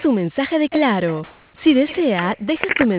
su mensaje de Claro. Si desea, deje su mensaje.